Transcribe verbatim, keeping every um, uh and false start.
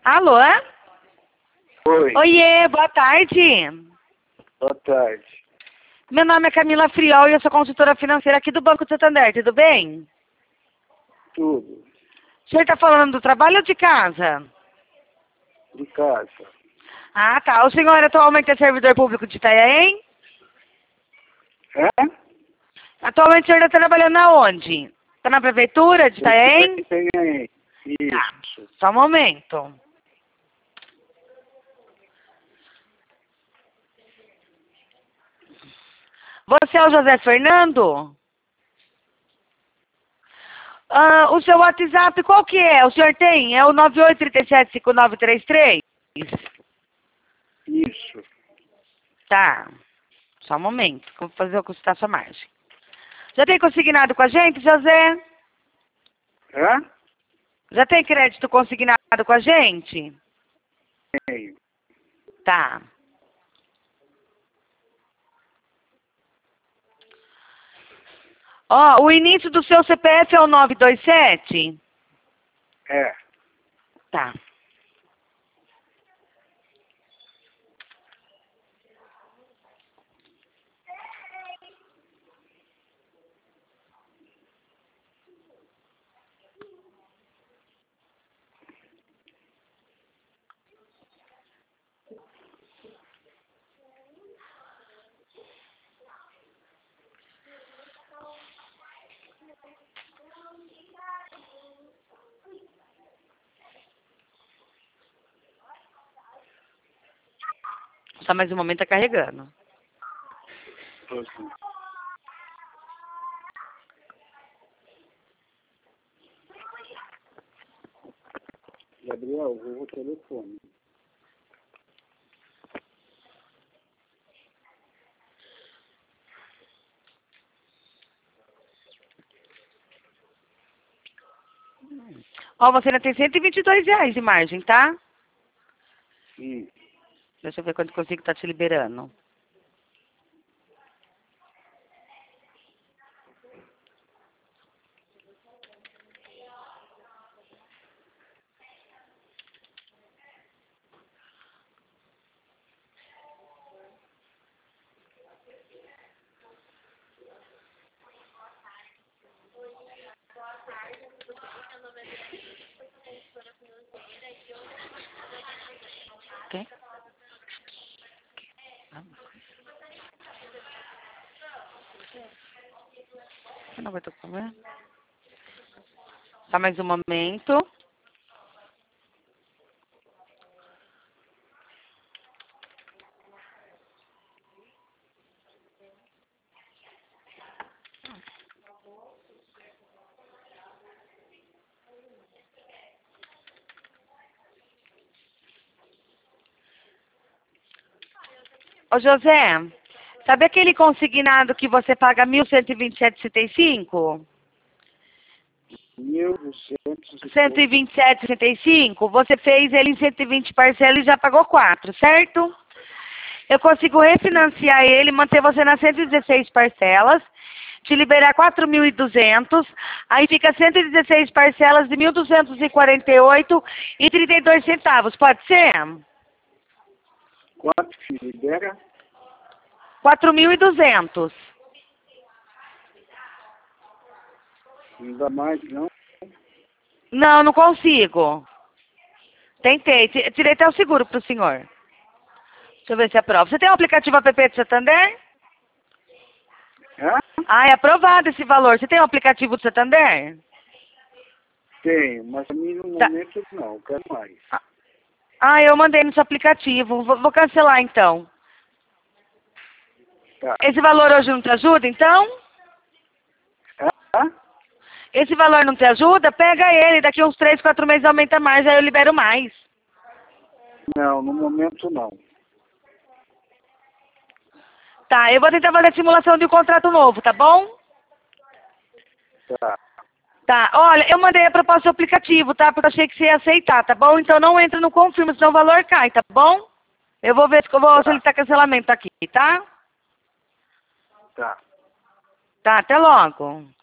Alô? Oi. Oiê, boa tarde. Boa tarde. Meu nome é Camila Friol e eu sou consultora financeira aqui do Banco do Santander, tudo bem? Tudo. O senhor está falando do trabalho ou de casa? De casa. Ah, tá. O senhor atualmente é servidor público de Itanhaém? É? Atualmente o senhor está trabalhando aonde? Está na prefeitura de Itanhaém? Tem aí. Tá. Isso. Só um momento. Você é o José Fernando? Ah, o seu WhatsApp qual que é? O senhor tem? É o nove oito três sete cinco nove três três? Isso. Tá. Só um momento. Vou fazer o custar sua margem. Já tem consignado com a gente, José? É? Já tem crédito consignado com a gente? Tenho. Tá. Ó, o início do seu C P F é o nove dois sete? É. Tá. Só mais um momento, tá carregando. Tô sim. Gabriel, vou o telefone. Ó, você ainda tem cento e vinte e dois reais de margem, tá? Sim. Deixa eu ver quanto consigo tá te liberando. Ok? Você não vai ter problema? Só mais um momento. Ô, José, sabe aquele consignado que você paga mil cento e vinte e sete e sessenta e cinco? Mil duzentos e cento e vinte e sete e sessenta e cinco? Você fez ele em cento e vinte parcelas e já pagou quatro, certo? Eu consigo refinanciar ele, manter você nas cento e dezesseis parcelas, te liberar quatro mil e duzentos, aí fica cento e dezesseis parcelas de mil duzentos e quarenta e oito e trinta e dois centavos, pode ser? quatro que libera? quatro mil e duzentos. Ainda mais não. Não, não consigo. Tentei, ti- tirei até o seguro pro senhor. Deixa eu ver se aprova. Você tem o aplicativo app do Santander? É? Ah, é aprovado esse valor. Você tem o aplicativo do Santander? Tenho, mas a mim no Tá. momento não, quero mais. Ah, eu mandei no seu aplicativo. Vou, vou cancelar então. Tá. Esse valor hoje não te ajuda, então? É? Esse valor não te ajuda? Pega ele, daqui uns três, quatro meses aumenta mais, aí eu libero mais. Não, no momento não. Tá, eu vou tentar fazer a simulação de um contrato novo, tá bom? Tá. Tá, olha, eu mandei a proposta do aplicativo, tá? Porque eu achei que você ia aceitar, tá bom? Então não entra no confirma, senão o valor cai, tá bom? Eu vou ver se eu vou Tá. solicitar cancelamento aqui, tá? Tá. Tá, até logo.